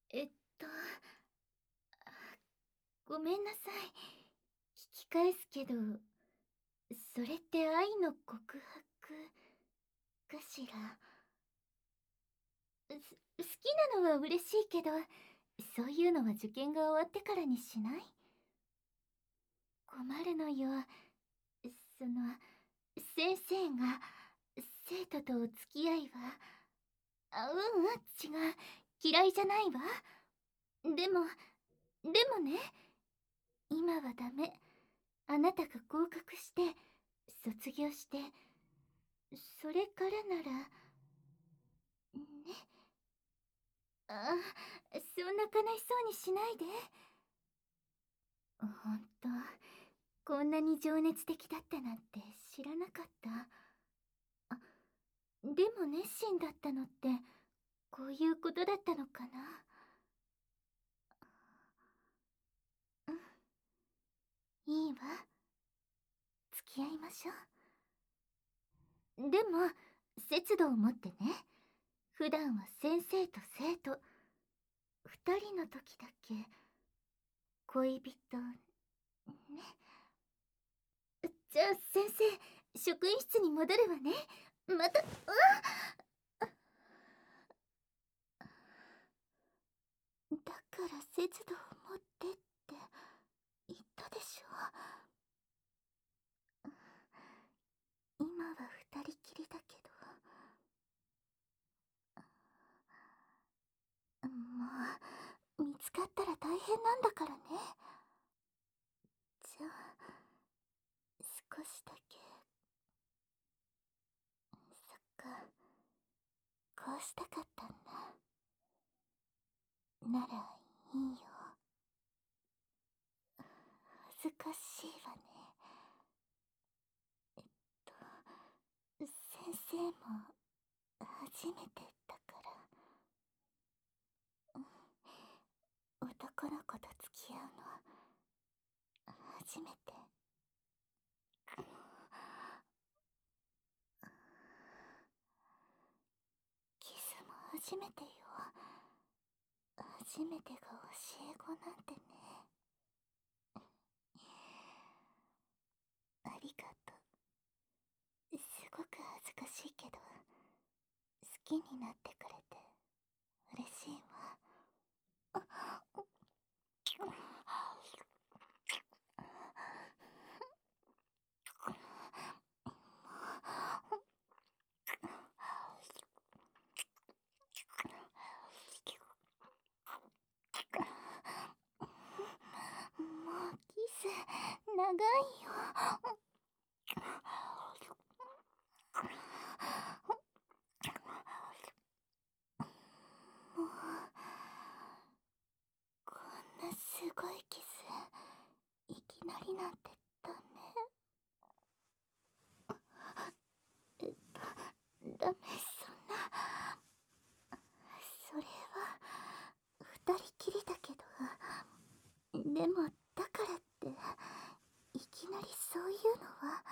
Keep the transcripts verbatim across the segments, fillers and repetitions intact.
えっと、ごめんなさい。聞き返すけど、それって愛の告白かしら。す好きなのは嬉しいけど、そういうのは受験が終わってからにしない？困るのよ。その、先生が生徒とお付き合いは、あ、ううん、違う。嫌いじゃないわ。でも、でもね、今はダメ。あなたが合格して、卒業して、それからなら、ね。あ、そんな悲しそうにしないで。ほんと、こんなに情熱的だったなんて知らなかった。あ、でも熱心だったのって、こういうことだったのかな。うん、いいわ。付き合いましょう。でも、節度を持ってね。普段は先生と生徒、二人の時だけ、恋人、ね。じゃあ先生、職員室に戻るわね。また、うわだから節度を持ってって言ったでしょ。今は二人きりだけど、もう見つかったら大変なんだからね。じゃあ少しだけ。そっか、こうしたかったんだ。ならいいよ。恥ずかしいわね。先生も初めてだから。男の子と付き合うの初めて。キスも初めてよ。初めてが教え子なんてね。ありがとう。すごく恥ずかしいけど、好きになってくれて嬉しいわ。もうキス長いよ。もうこんなすごいキスいきなりなんてダメ。ダメ、そんな。それは二人きりだけど、でもだからっていきなりそういうのは。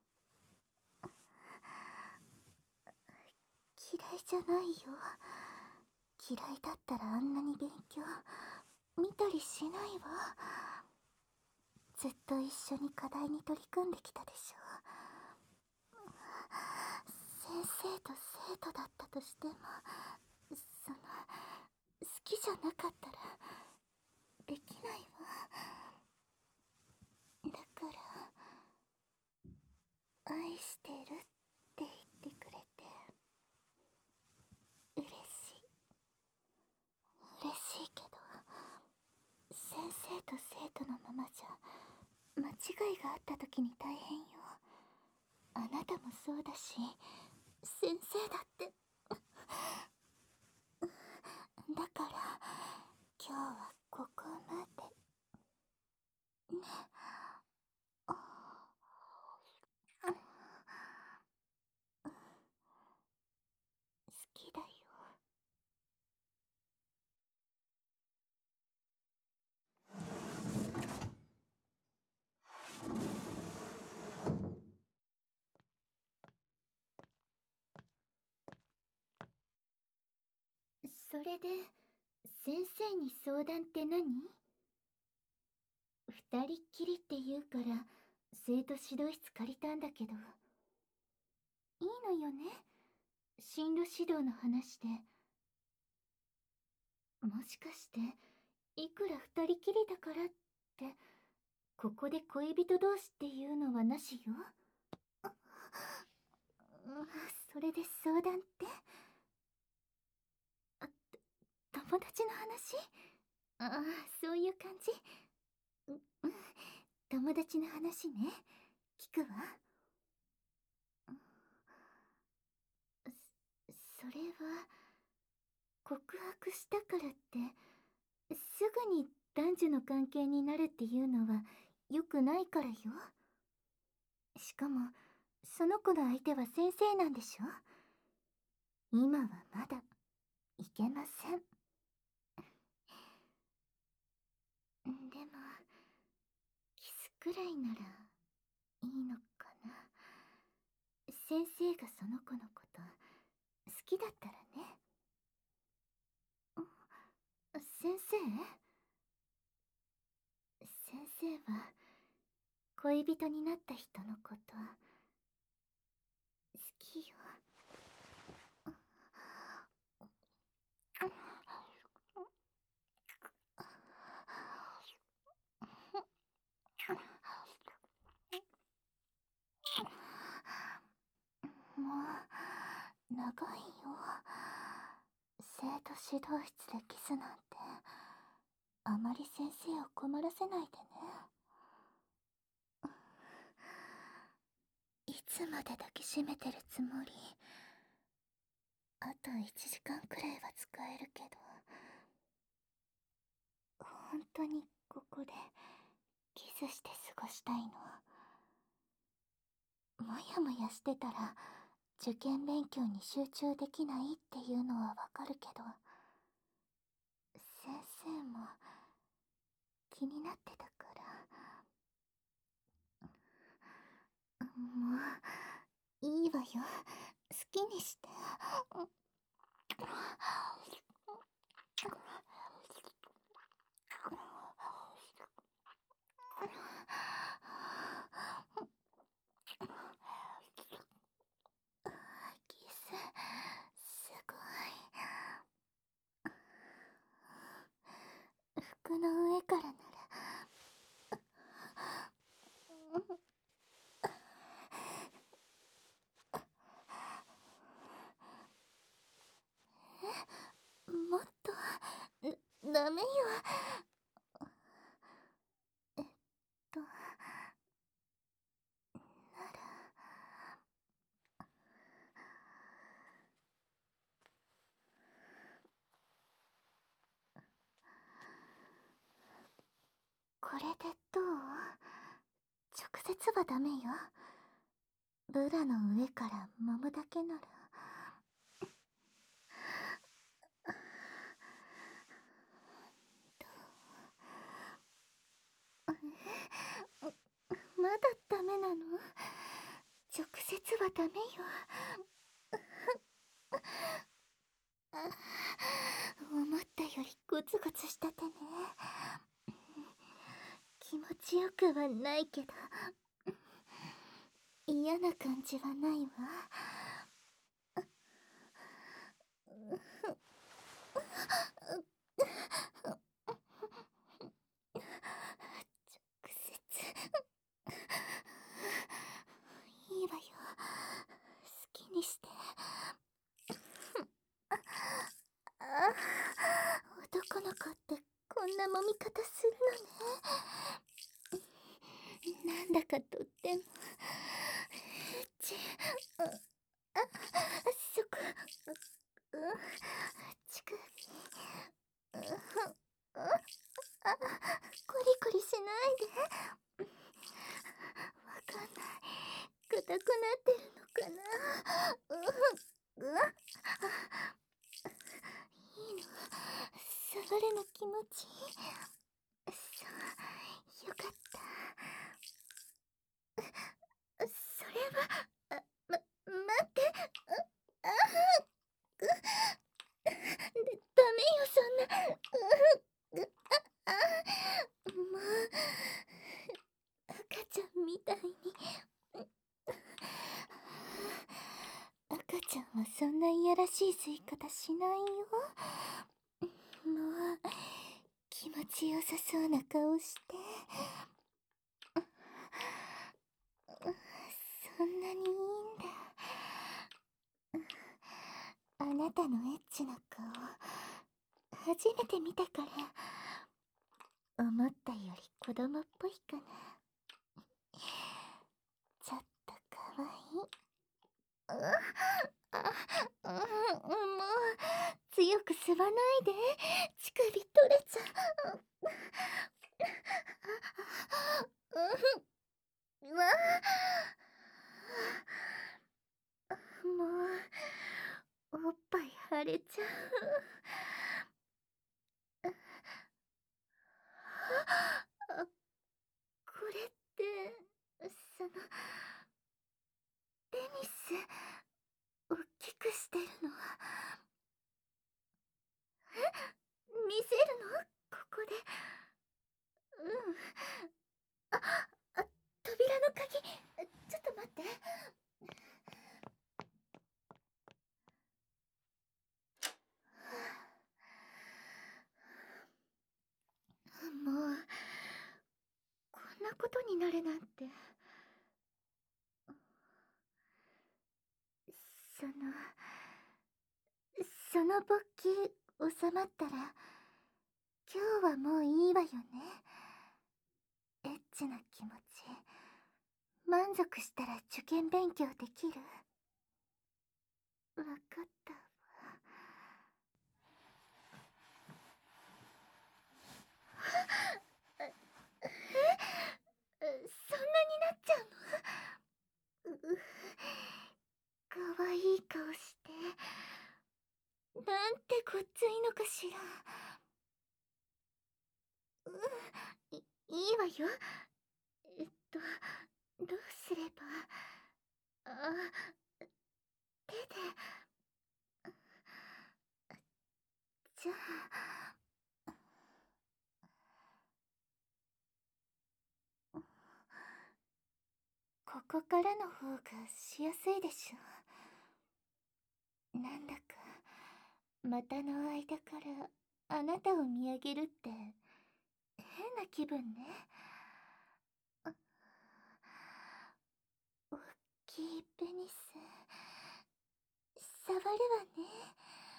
嫌いじゃないよ。嫌いだったらあんなに勉強見たりしないわ。ずっと一緒に課題に取り組んできたでしょ。先生と生徒だったとしても、その好きじゃなかったらできないわ。だから愛してるって言ってくれて嬉しい。嬉しいけど、先生と生徒のままじゃ間違いがあった時に大変よ。あなたもそうだし、先生だって。だから今日はここまでね。好きだよ。それで先生に相談って何？二人っきりって言うから生徒指導室借りたんだけど。いいのよね、進路指導の話で。もしかしていくら二人きりだからってここで恋人同士っていうのはなしよ。それで相談って？あ、友達の話？ああ、そういう感じ。う、うん、友達の話ね。聞くわ。そ、それは、告白したからって、すぐに男女の関係になるっていうのは良くないからよ。しかも、その子の相手は先生なんでしょ？今はまだ、いけません。でも、キスくらいなら、いいのかな。先生がその子のこと、好きだったらね。先生？先生は、恋人になった人のこと、好きよ。もう、長いよ。生徒指導室でキスなんて、あまり先生を困らせないでね。いつまで抱きしめてるつもり？あといちじかんくらいは使えるけど、本当にここでキスして過ごしたいの？もやもやしてたら受験勉強に集中できないっていうのはわかるけど、先生も気になってたから。もういいわよ、好きにして。キス、すごい。服の上からなら。え、もっと、ダメよ。えっと、なら。これでどう？直接はダメよ。ブラの上から揉むだけなら。まだダメなの？直接はダメよ。思ったよりゴツゴツしたてね。気持ちよくはないけど、嫌な感じはないわ。直接いいわよ、好きにして。あ、男の子ってこんな揉み方するのね。なんだかとってもち、あ、あ、そこ、う、乳首、う、あ、あ、コリコリしないで。わかんない、硬くなってるのかな。う、う、あ、いいの、触るの気持ちいい。そう、よかった。それは、あ、ま、待って、あ、あ、う、ダメよ、そんな。う、 しい吸い方しないよ。もう気持ちよさそうな顔して。そんなにいいんだ。あなたのエッチな顔初めて見たから思ったより子供っぽいかな。ちょっとかわいい。あ、あ、もう強く吸わないで、乳首取れちゃう。うわあ、もうおっぱい腫れちゃう。あ、これってそのペニス大きくしてるの？え、見せるのここで？うん。あ、あ、扉の鍵、ちょっと待って。もうこんなことになるなんて。そのその勃起収まったら今日はもういいわよね。エッチな気持ち満足したら受験勉強できる？わかったわ。え、そんなになっちゃうの？う、かわいい顔して、なんてごっついのかしら。うん、い、いいわよ。えっと、どうすれば。あ、手で。じゃあ、ここからの方がしやすいでしょ。なんだか股の間からあなたを見上げるって変な気分ね。おっきいペニス触るわね。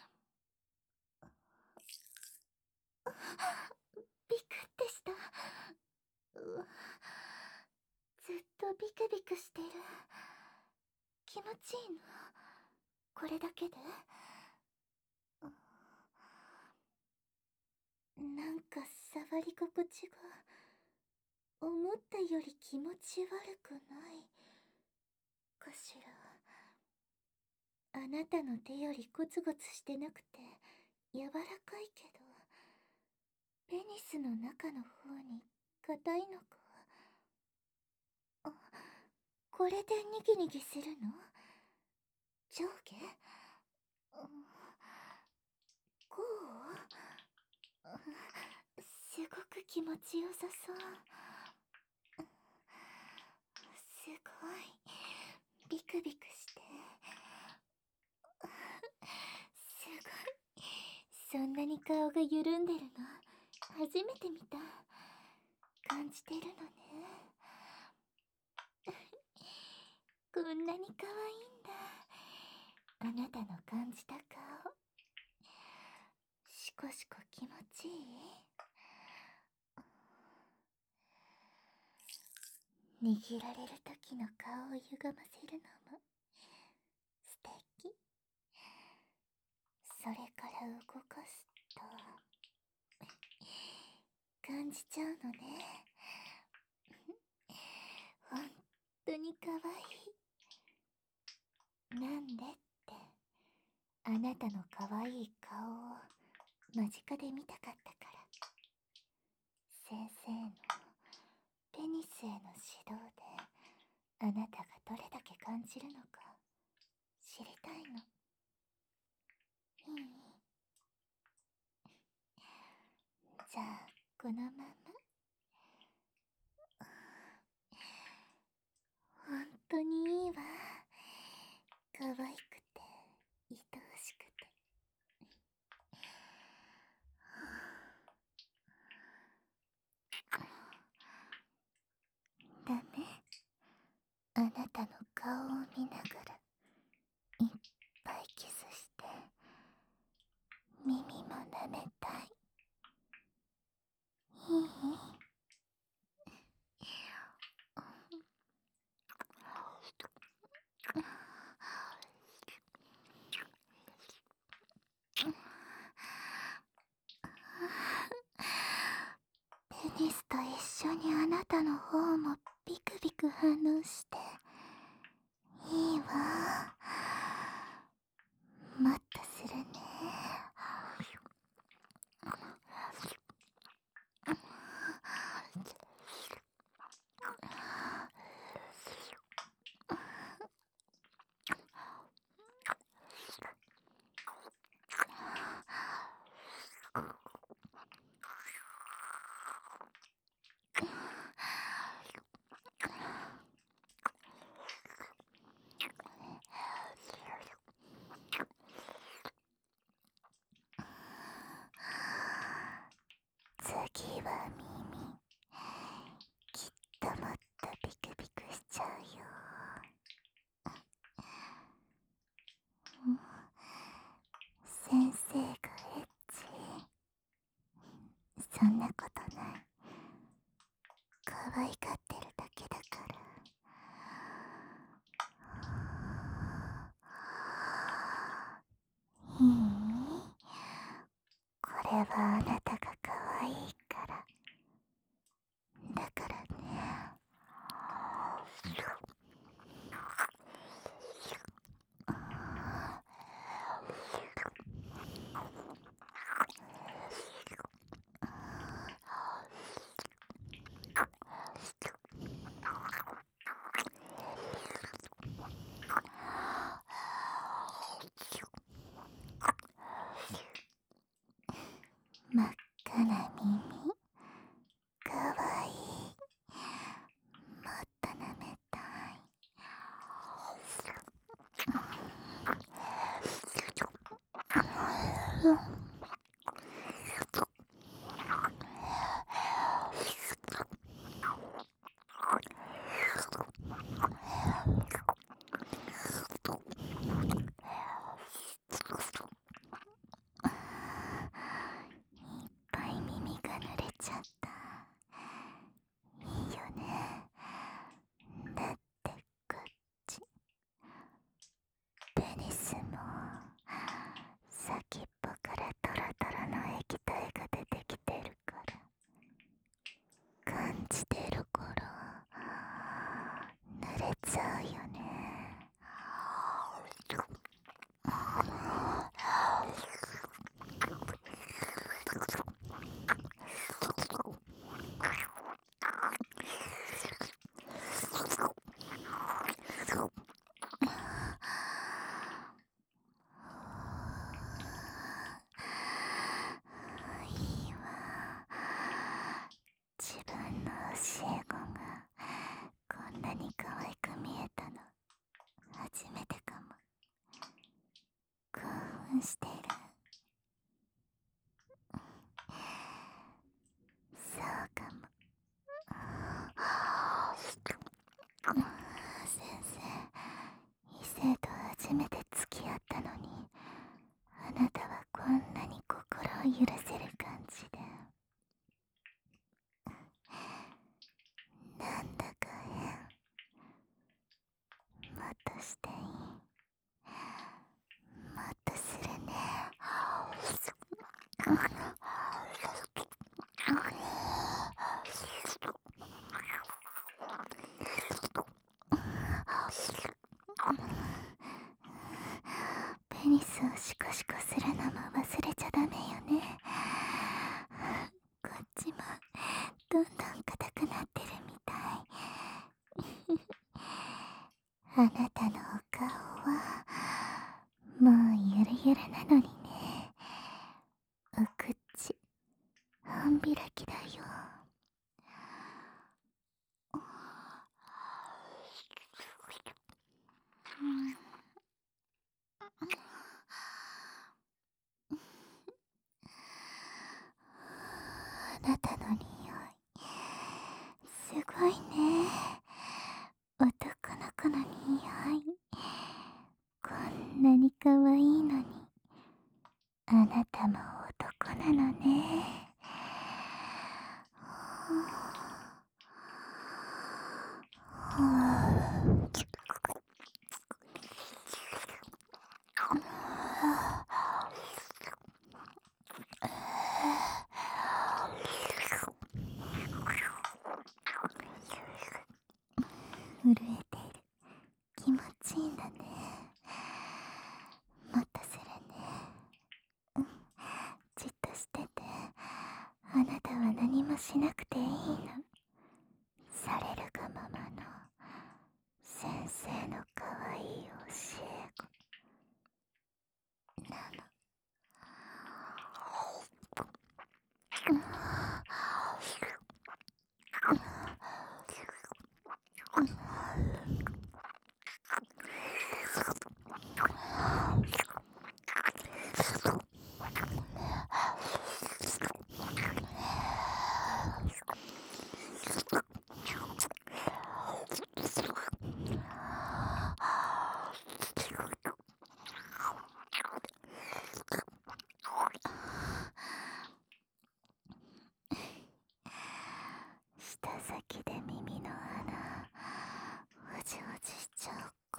ビクってした。う、ずっとビクビクしてる。気持ちいいのこれだけで？なんか触り心地が思ったより気持ち悪くないかしら。あなたの手よりゴツゴツしてなくて柔らかいけど、ペニスの中の方に硬いのか。あ、これでニギニギするの？上下？うん、こう？うん、すごく気持ちよさそう。すごいビクビクして。すごい、そんなに顔が緩んでるの初めて見た。感じてるのね。こんなに可愛いんだ、あなたの感じた顔。しこしこ気持ちいい？握られる時の顔を歪ませるのも素敵。それから動かすと感じちゃうのね。ほんとにかわいい。なんでってあなたのかわいい顔を間近で見たかったから。先生のペニスへの指導であなたがどれだけ感じるのか知りたいの。いい？じゃあこのまま。ほんとにいいわ。可愛くて愛おしくて。 ニスと一緒にあなたの方もビクビク反応していいわ。もっとするね。次は耳、きっともっとビクビクしちゃうよ。先生がエッチ？そんなことない。可愛がってるだけだから。いい？これはあなたが可愛いから。だからね。真っ赤な耳、かわいい。もっと舐めたい。いっぱい耳が濡れちゃった。いいよね。だってこっちペニスも先っぽからトロトロの液体が出てきてるから感じてるから濡れちゃうよね。いいわ。自分の教え子がこんなに可愛く見えたの初めてかも。興奮してる。そうかも。先生、異性と初めて付き合ったのにあなたはこんなに心を許せる感じで。なんだか変。もっとしていい？もっとするね。ペニスをシコシコするのも忘れちゃダメよね。こっちもどんどん硬くなってるみたい。あなたのお顔はもうゆるゆるなのにね。お口半開きだよ。あなたの匂いすごいね。男の子の匂い。こんなに可愛いのにあなたも男なのね。 あなたは何もしなくていいの。されるがままの先生の可愛い教え子なの。舌先で耳の穴おじおじしちゃうか。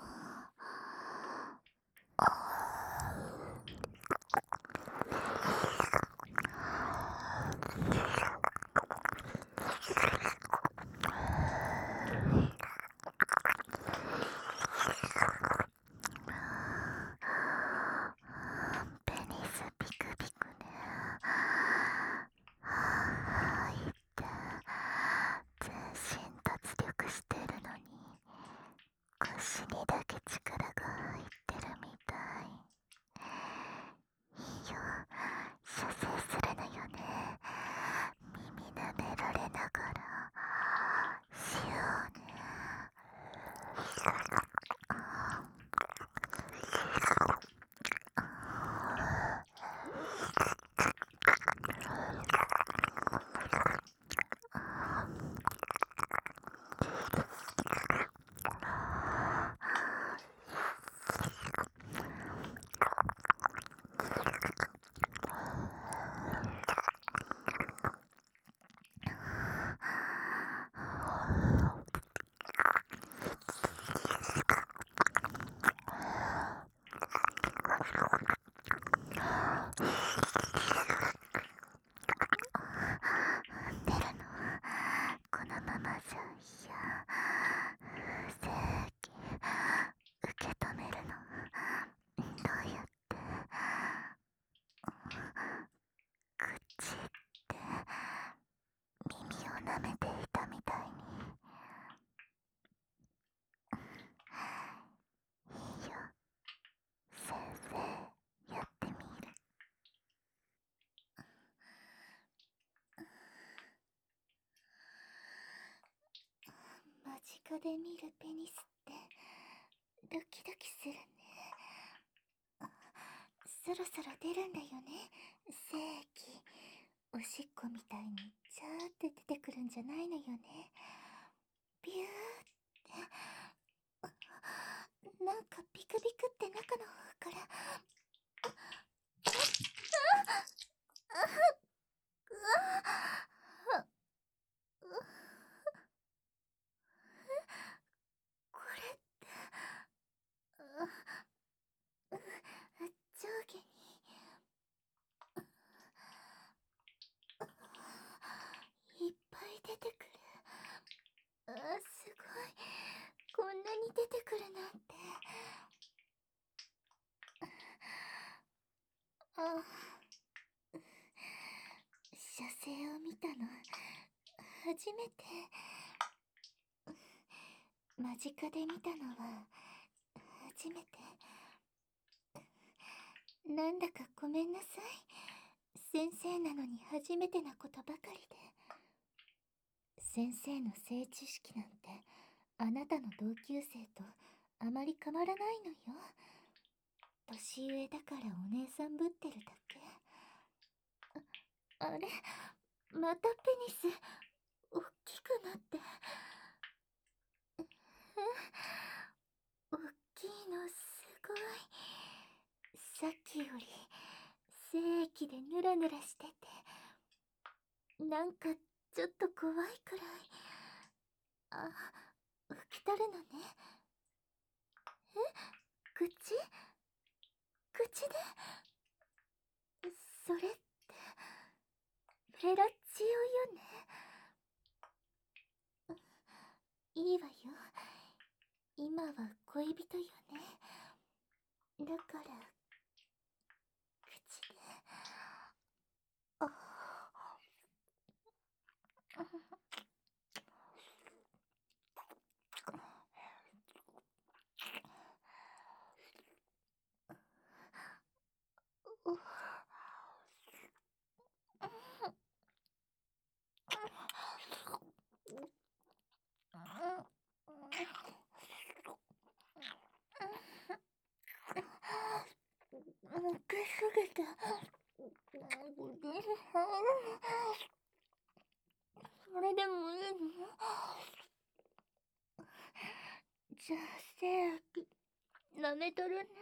ペニスピクピクね。あーいって全身脱力してるのに腰にだけ力が入ってるみたい。いいよ、射精するのよね。耳舐められながらしようね。出るのこのままじゃ嫌。正規受け止めるのどうやって。口って耳を舐めていたみたいに。いいよ、先生やってみる。間近で見るペニスってドキドキするね。そろそろ出るんだよね、精液。おしっこみたいにジャーって出てくるんじゃないのよね。ビューって。なんかビクビクって中の方から。これって上下にいっぱい出てくる。あ、すごい。こんなに出てくるなんて。あ、射精を見たの初めて。間近で見たのは初めて。なんだかごめんなさい。先生なのに初めてなことばかりで。先生の性知識なんてあなたの同級生とあまり変わらないのよ。年上だからお姉さんぶってるだけ。あ、あれ、またペニス大きくなって。大きいのすごい。さっきより精液でヌラヌラしてて、なんかちょっと怖いくらい。あ、吹きたるのね。え、口口で。それってフェラチオよね。いいわよ、今は恋人よね。だから口で。あ、 それでもいいの？じゃあ、せやき、舐めとるね。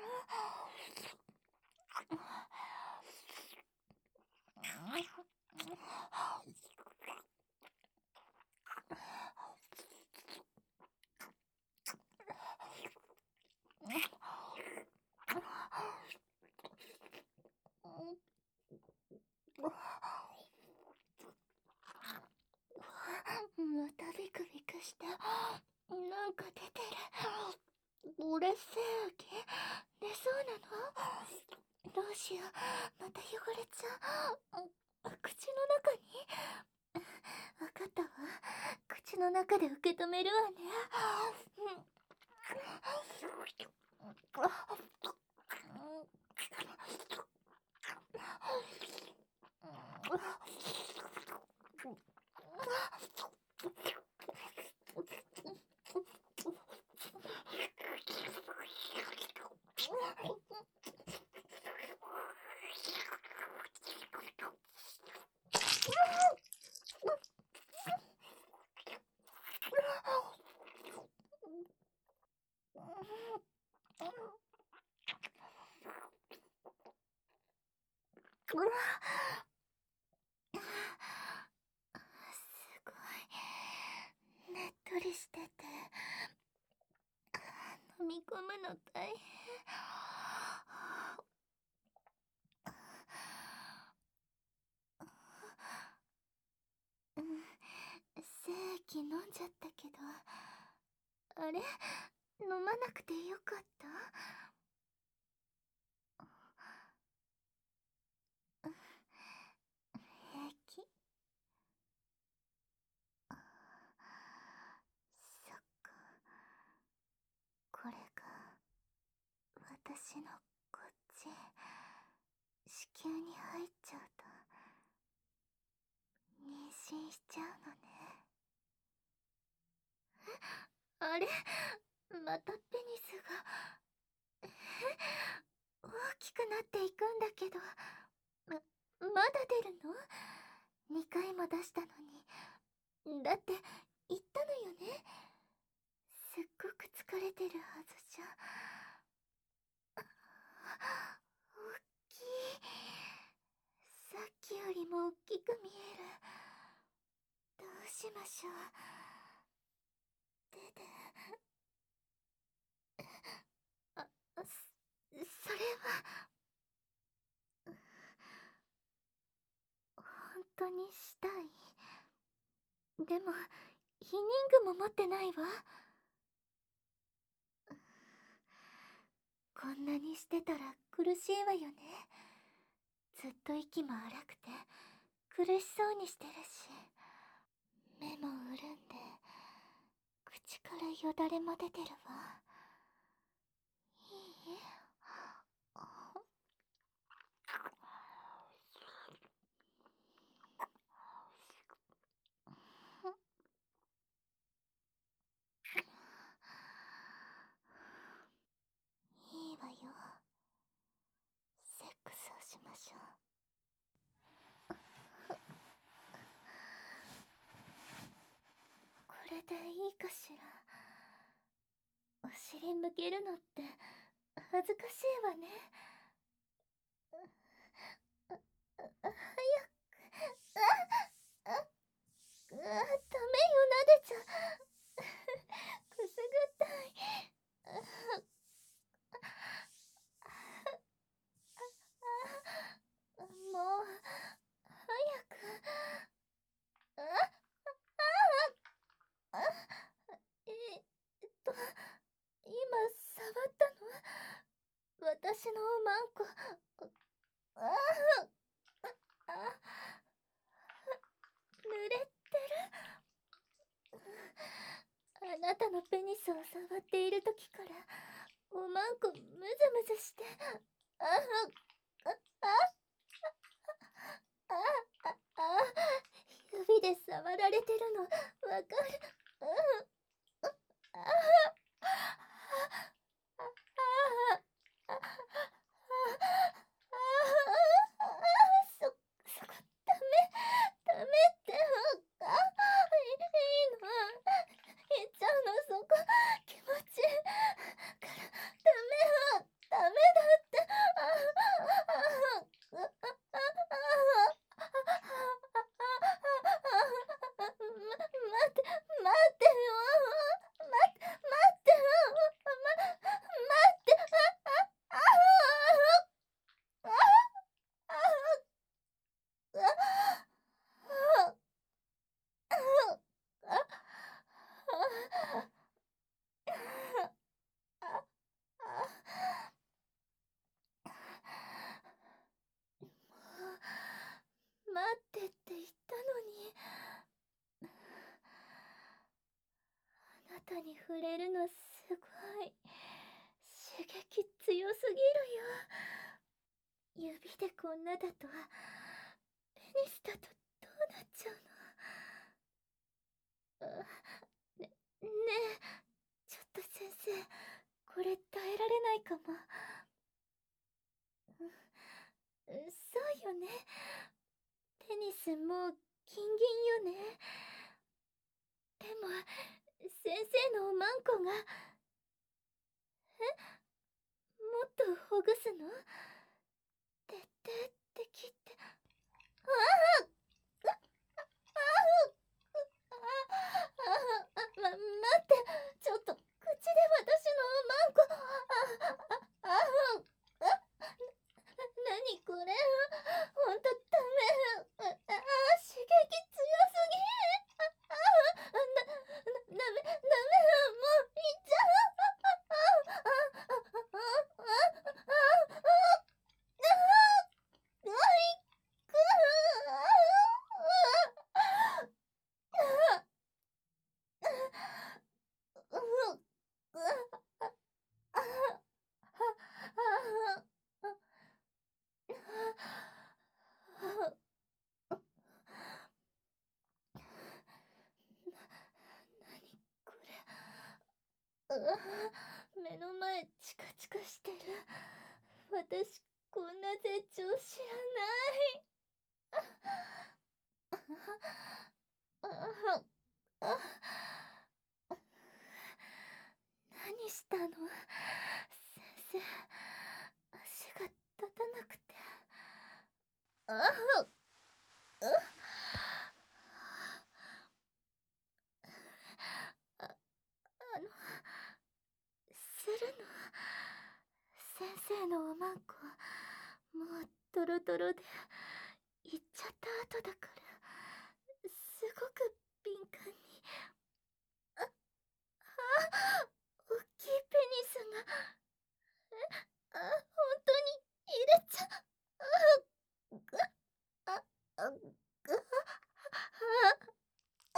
またビクビクして、なんか出てる。俺せやき、出そうなの？どうしよう、また汚れちゃう。口の中に？わかったわ。口の中で受け止めるわね。うわ、すごいねっとりしてて飲み込むの大変。うん、精液飲んじゃったけど、あれ、飲まなくてよかった？平気？そっか、これが私のこっち子宮に入っちゃうと妊娠しちゃうのね。あれ、またペニスが大きくなっていくんだけど、ま、まだ出るの？ に 回も出したのに。だって言ったのよね。すっごく疲れてるはずじゃ。大きい。さっきよりも大きく見える。どうしましょう。出て。あ、そ、それは本当にしたい？でも避妊具も持ってないわ。こんなにしてたら苦しいわよね。ずっと息も荒くて苦しそうにしてるし、目も潤んで口からよだれも出てるわ。いい？いいわよ。セックスをしましょう。これでいいかしら。お尻向けるのって恥ずかしいわね。あ、あ、早く。あ、あ、あ、ダメよ、撫でちゃ。くすぐったい。あ、あ、もう早く。あ、あ、あ、えっと今触ったの？私のおまんこ。ああ、あ、濡れてる。あなたのペニスを触っている時からおまんこムズムズして、ああ、あ、あ、あ、あ、指で触られてるのわかる？うん、あ、あ、あ、あ、あ、あ、あ、そ、そこダメ。 かに触れるのすごい刺激強すぎるよ。指でこんなだとペニスだとどうなっちゃうの？あね、ねえ、ちょっと先生、これ耐えられないかも。うん、そうよね。テニスもう金銀よね。でも先生のおまんこが、え、もっとほぐすの？徹底的って。ああ、ああ、ああ、ま、待って、ちょっと口で私のおまんこ、ああ、ああ、あ、なにこれ、ほんとダメ、ああ、刺激強すぎ、ああ、な、な、ダメ、ダメ、もういっちゃう、ああ、ああ、ああ、ああ、ああ、いく、あこれ、目の前チカチカしてる。私こんな絶頂知らない。何したの？先生、足が立たなくて。ああ、あ、あの、するの？先生のおまんこ、もうドロドロで行っちゃった後だから、すごく敏感に。あ、あ、おっきいペニスが、え、あ、本当に入れちゃ、あ、ぐ、あ、あ、ぐ、あ、あ、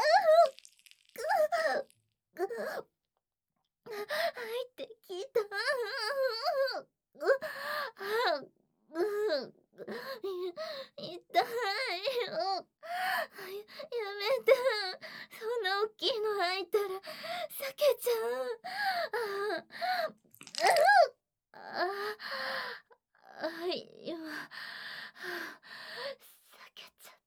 ぐ、ぐ、入ってきた。ぐ、あ、ぐ、い、痛いよ。やめて。そんな大きいの入ったら避けちゃう。ああ、ああ、はい、今、避けちゃった。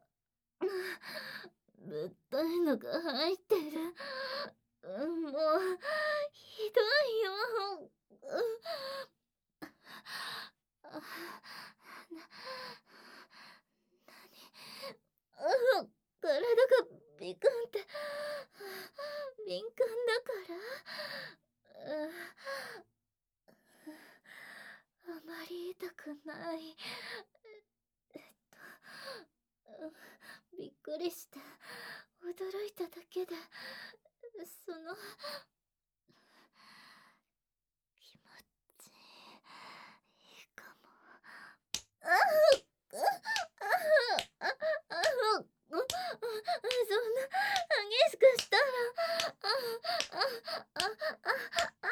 ぶっといのが入ってる。うん、もう、ひどいよ。あ、な、なに、うん、体がビクンって、敏感だから、うん、あまり痛くない。えっと、うん、びっくりして驚いただけで、その、気持ちいいかも。ああ、ああ、ああ、そんな激しくしたら、ああ、ああ、ああ、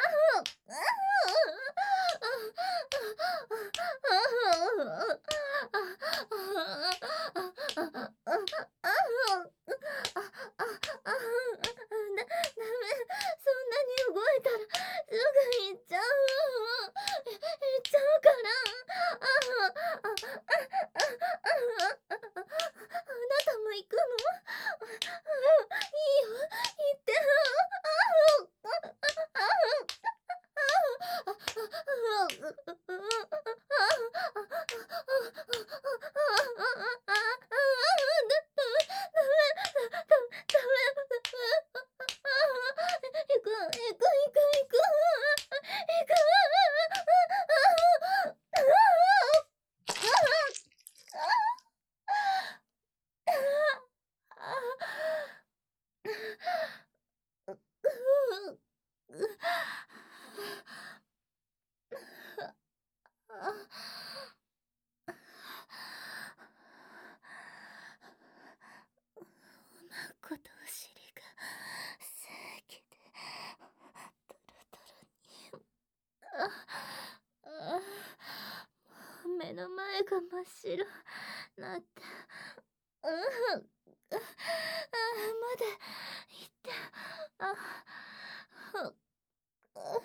が真っ白なって、うん、あ、あ、まだいて、あ、あ、あ、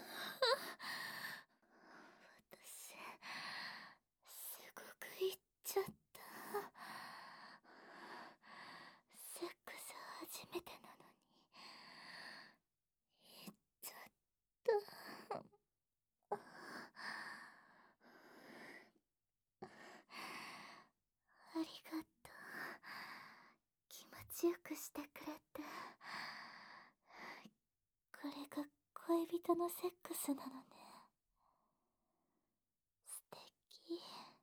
私、すごく言っちゃった。セックス初めてなのに、言っちゃった。ありがとう。気持ちよくしてくれて。これが恋人のセックスなのね。素敵。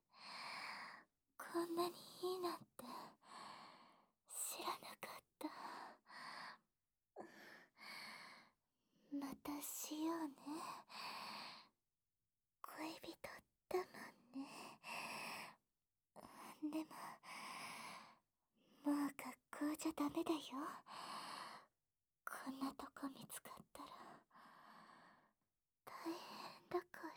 こんなにいいなんて知らなかった。またしようね。恋人だもんね。でも、もう学校じゃダメだよ。こんなとこ見つかったら大変だか